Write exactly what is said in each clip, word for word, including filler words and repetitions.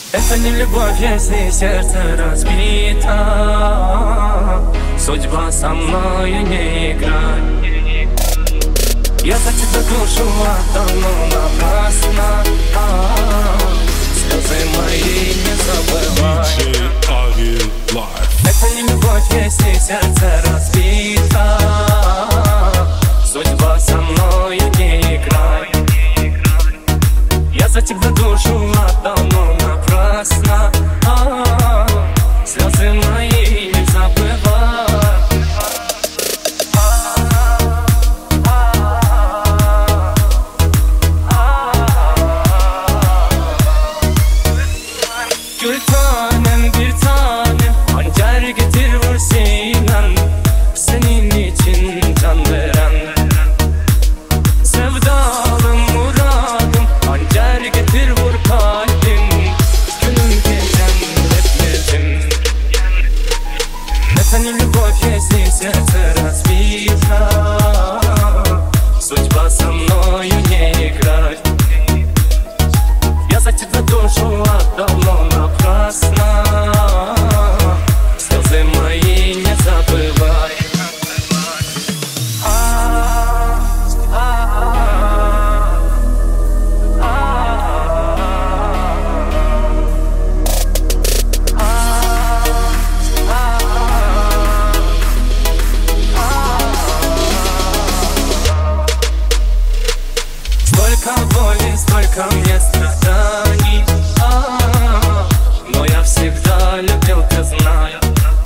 Это не любовь, если сердце разбито. Судьба со мною не играй. Я за тебя душу отдал, но напрасно. Слезы мои не забывай. Это не любовь, если сердце разбито. Судьба со мною не играй. Я за тебя душу отдал, но напрасно. Слезы мои не забывай. Gül tanem bir tanem, hançer getir vur sinen. Senin için can veren sevdalım muradım, hançer getir vur kalbim. Günüm gecem hepledim. Это не любовь, если сердце разбито. Судьба со мною не играй. Я за тебя душу отдал, но напрасно. Слезы мои не забывай. Столько боли, столько мне страданий, а-а-а. Но я всегда любил, ты знаешь.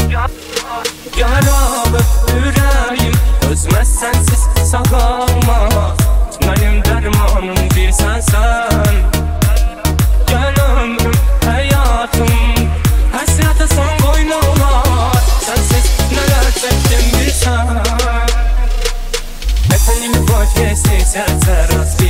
Yaralı yüreğim özmez sensiz sağlamaz. Benim dermanım bir sensen. Gel ömrüm, hayatım, hasrete son koynular. Sensiz neler çektim bir sen. Это не любовь, если сердце разбито.